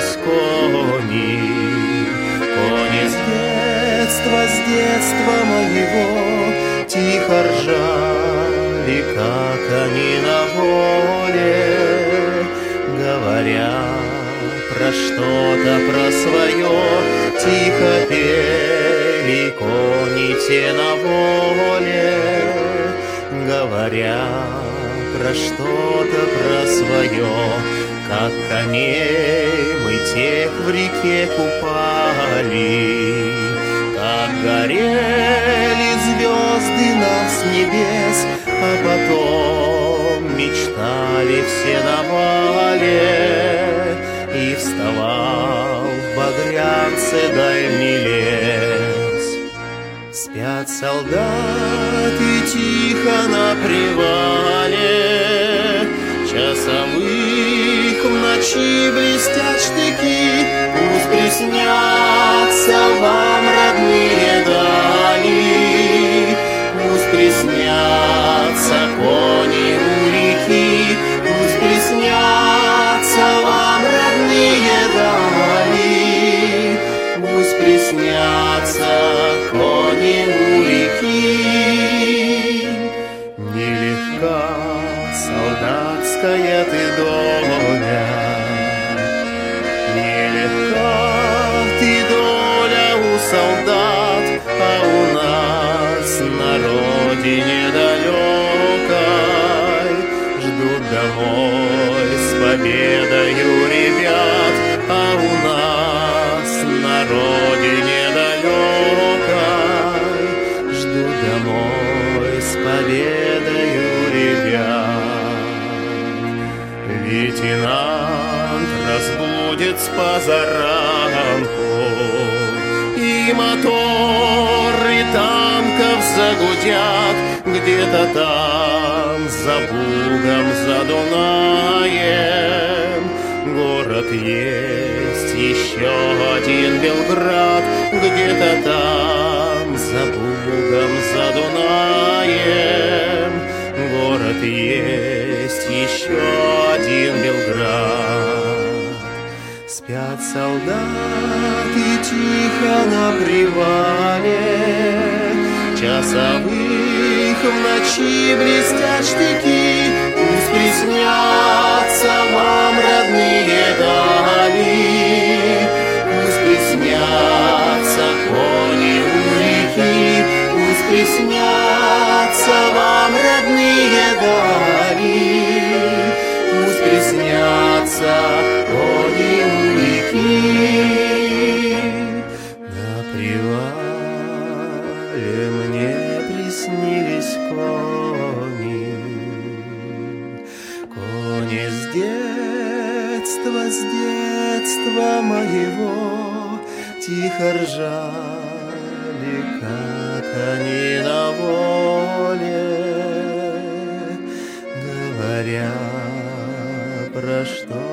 приснились кони. Кони с детства моего тихо ржали, как они на воле, говоря про что-то, про свое, тихо пели кони те на воле, говоря про что-то, про свое. Как коней мы тех в реке купали, как горели звезды нам с небес, а потом мечтали все на вале, и вставал в багрянце дальний лес. Спят солдаты тихо на привале, часовых в ночи блестят штыки. Пусть приснятся вам родные дали, пусть приснятся кони у реки, пусть приснятся вам родные дали, пусть приснятся кони у реки. Нелегка солдатская ты доля, нелегка ты доля у солдат, а у нас на родине далекой ждут домой с победою ребят, а у нас на родине далекой ждут домой с победою ребят. Лейтенант разбудит с позаранку, и моторы танков загудят где-то там за Бугом, за Дунаем. Город есть еще один Белград, где-то там за Бугом, за Дунаем. Город есть еще один Белград. Спят солдаты тихо на привале, часовых в ночи блестят штыки. Пусть приснятся вам родные дали, пусть приснятся кони у реки, пусть приснятся вам родные дали, пусть приснятся кони у реки. На привале мне приснились кони, кони с детства моего тихо ржали, как они на воле, говоря про что